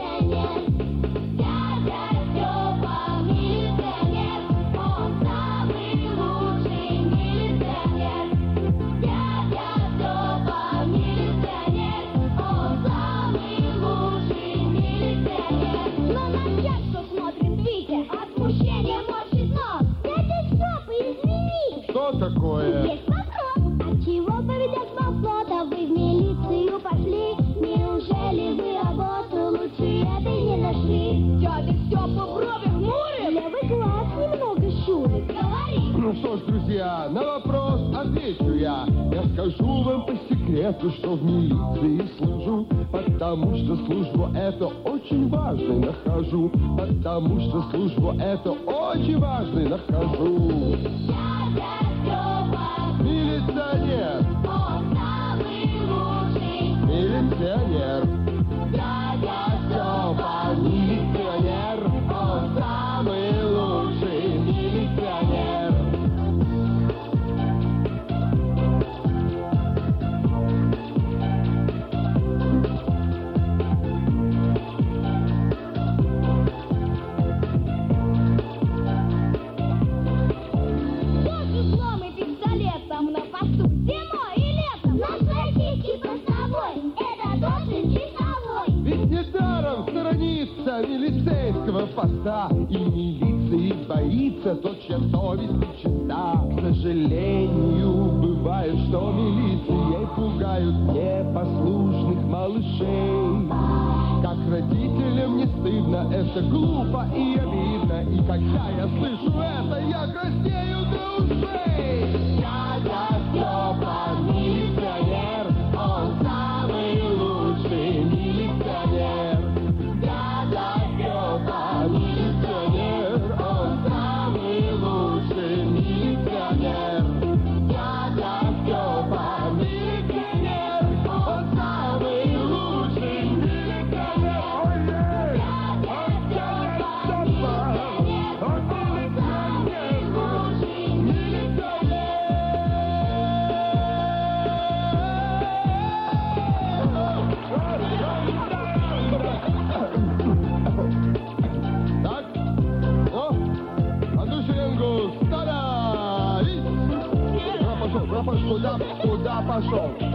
милиционер. Дядя Степа милиционер, он самый лучший милиционер. Дядя Степа милиционер, он самый лучший милиционер. Но начальство смотрит Витя, от смущения морщит нос. Дядя Степа, извини. Что такое? Есть вопрос, отчего поведет блокнота? Вы в милицию пошли, неужели вы работу лучше этой не нашли? Дядя Степа брови хмурит, левый глаз немного щурит. Говори! Ну что ж, друзья, на вопрос отвечу я. Я скажу вам по секрету, что в милиции служу, потому что службу эту очень важной нахожу, потому что службу эту очень важной нахожу. Дядя Степа, Милиционер, он самый лучший. милиционер, Дядя Степа, милиционер, он самый лучший милиционер. Тоже взломы пистолетом на посту зимой и летом. Наш российский постовой, это тоже часовой. Ведь недаром сторонится милицейского поста, и милиции боится тот, чья совесть нечиста. К сожалению, бывает, что милицией пугают непослушных малышей. Как родителям не стыдно, это глупо и обидно, и когда я слышу это, я краснею до ушей. Дядя Степа, милиционер, он самый лучший милиционер. Дядя Степа, милиционер, он самый лучший милиционер. Дядя Степа, милиционер, он самый лучший милиционер. Ой, дядя Степа, он милиционер, лучший милиционер. Так, о, а ну шеренгу, становись! Куда пошел? Куда пошел?